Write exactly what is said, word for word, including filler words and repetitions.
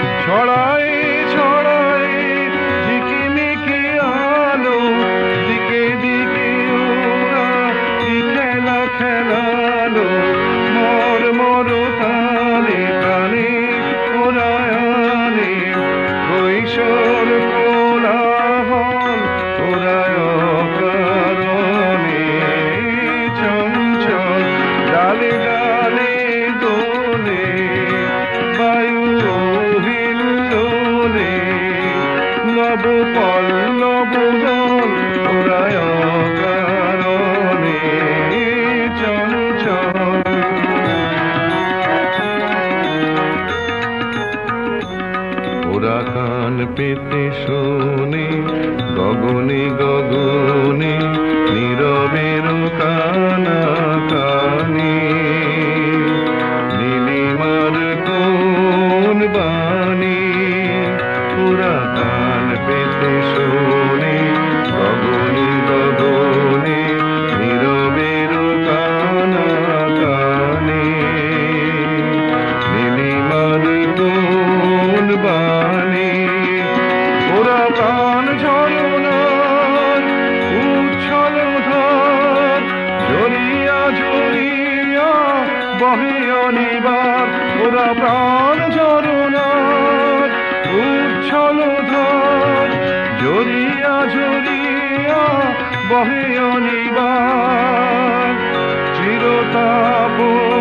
ছড়াই ছড়াই ঝিকিমিকি আলো, দিকে দিকে ওরা কি খেলা খেলালো, মর মর তালে প্রাণে ওরায়ানে কৈশোর কোলাহল ওরায় কারণে, চঞ্চল ডালে ডালে দোলে বায়ু হিল্লোলে, নব পল্লব দল ওরায় কারণে, চঞ্চল ওরা কান পেতে শোনে গগনে গগনে নীরবের কানা কানে, নীলিমার কোন বাণী ওরা কান পেতে শোনে গগনে গগনে নীরবের কানা কানে, নীলিমার কোন বাণী ওরা প্রাণ ঝরনার উচ্ছল ধার, ঝরিয়া ঝরিয়া বহে অনিবার, ওরা প্রাণ ঝরনার উচ্ছল ধার, ঝরিয়া ঝরিয়া বহে অনিবার, চিরতাপ